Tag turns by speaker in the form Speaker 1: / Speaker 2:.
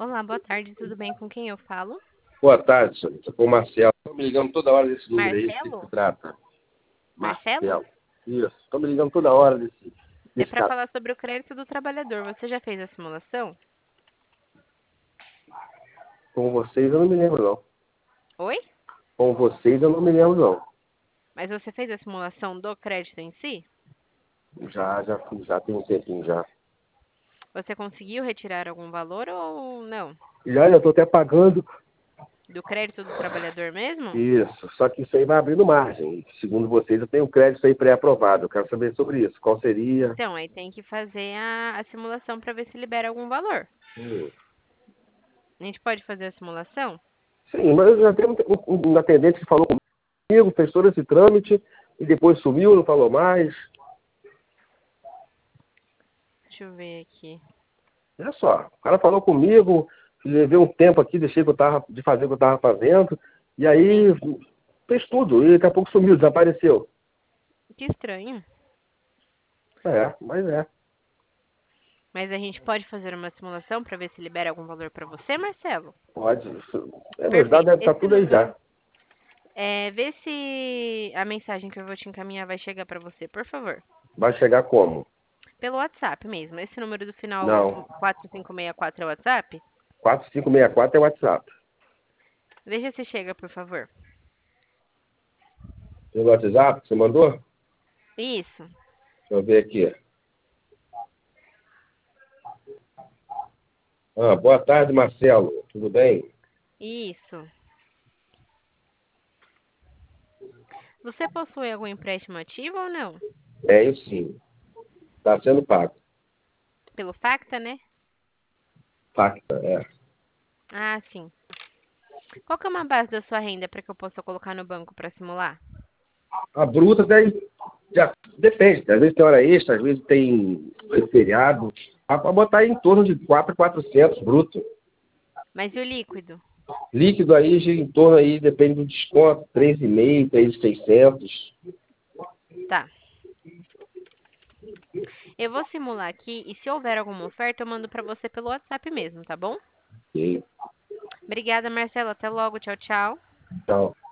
Speaker 1: Olá, boa tarde, tudo bem? Com quem eu falo?
Speaker 2: Boa tarde, senhor. Sou o Marcelo. Estão me ligando toda hora desse número aí, o que
Speaker 1: Marcelo?
Speaker 2: se trata?
Speaker 1: Marcelo?
Speaker 2: Marcelo. Isso. Estão me ligando toda hora
Speaker 1: É
Speaker 2: desse
Speaker 1: para
Speaker 2: caso.
Speaker 1: falar sobre o crédito do trabalhador. Você já fez a simulação?
Speaker 2: Com vocês eu não me lembro, não.
Speaker 1: Oi?
Speaker 2: Com vocês eu não me lembro, não.
Speaker 1: Mas você fez a simulação do crédito em si?
Speaker 2: Já fiz, já tem um tempinho já.
Speaker 1: Você conseguiu retirar algum valor ou não?
Speaker 2: Já estou até pagando
Speaker 1: Do crédito do trabalhador mesmo?
Speaker 2: isso. Só que isso aí vai abrindo margem. Segundo vocês, eu tenho um crédito aí pré-aprovado. Eu quero saber sobre isso. Qual seria?
Speaker 1: Então, aí tem que fazer a simulação para ver se libera algum valor.
Speaker 2: Hum.
Speaker 1: A gente pode fazer a simulação?
Speaker 2: Sim, mas eu já tenho um atendente que falou comigo, fez todo esse trâmite e depois sumiu, não falou mais.
Speaker 1: Deixa eu ver aqui.
Speaker 2: Olha só, o cara falou comigo, levei um tempo aqui, deixei de fazer o que eu estava fazendo, e aí fez tudo, e daqui a pouco sumiu, desapareceu.
Speaker 1: Que estranho.
Speaker 2: Mas é.
Speaker 1: Mas a gente pode fazer uma simulação para ver se libera algum valor para você, Marcelo?
Speaker 2: Pode. Meus dados
Speaker 1: Perfeito.
Speaker 2: devem estar
Speaker 1: Esse
Speaker 2: tudo aí
Speaker 1: número.
Speaker 2: já.
Speaker 1: Vê se a mensagem que eu vou te encaminhar vai chegar para você, por favor.
Speaker 2: Vai chegar como?
Speaker 1: Pelo WhatsApp mesmo. Esse número do final
Speaker 2: Não.
Speaker 1: 4564 é o WhatsApp?
Speaker 2: 4564 é WhatsApp.
Speaker 1: Veja se chega, por favor.
Speaker 2: Pelo WhatsApp que você mandou? Deixa
Speaker 1: Isso.
Speaker 2: eu ver aqui. Boa tarde, Marcelo. Tudo bem?
Speaker 1: Isso. Você possui algum empréstimo ativo ou não?
Speaker 2: Tenho sim. Está sendo pago.
Speaker 1: Pelo Facta, né?
Speaker 2: Facta, é.
Speaker 1: Ah, sim. Qual que é uma base da sua renda para que eu possa colocar no banco para simular?
Speaker 2: A bruta daí já depende. Às vezes tem hora extra, às vezes tem feriado. Dá para botar aí em torno de 4.400 bruto.
Speaker 1: Mas e o líquido?
Speaker 2: Líquido aí gira em torno aí, depende do desconto, 3,5, 3.600.
Speaker 1: Tá. Eu vou simular aqui e se houver alguma oferta eu mando para você pelo WhatsApp mesmo, tá bom?
Speaker 2: Ok.
Speaker 1: Obrigada, Marcelo. Até logo. Tchau, tchau.
Speaker 2: Então,